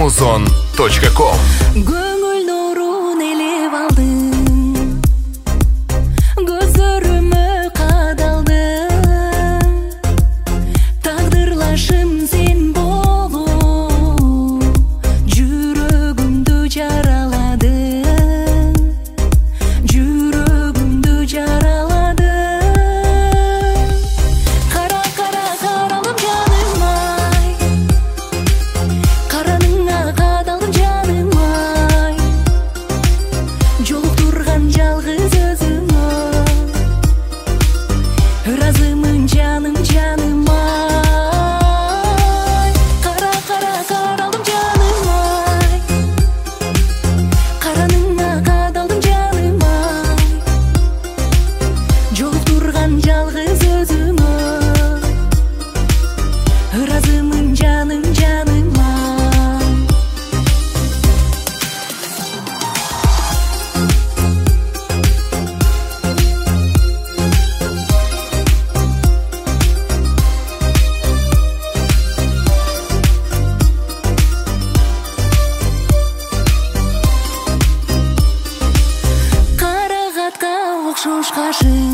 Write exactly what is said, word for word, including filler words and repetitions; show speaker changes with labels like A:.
A: музон точка ком.
B: Көңіл нұрын елеп алдың, көздеріме қадалдың, тағдырлашым сен болу, жүрегімді жараладың, жүрегімді жараладың. Қара, қара, қаралым жаным ай, қараныңа қадалдым жаным ай, жолықтырған жалғыз өзіңе, разымын жаным жаным ай. Қара, қара, қаралым жаным ай, қараныңа қадалдым жаным ай, жолықтырған жалғыз өзіңе, разымын жаным жаным ай. Қарағатқа оқшош қашып,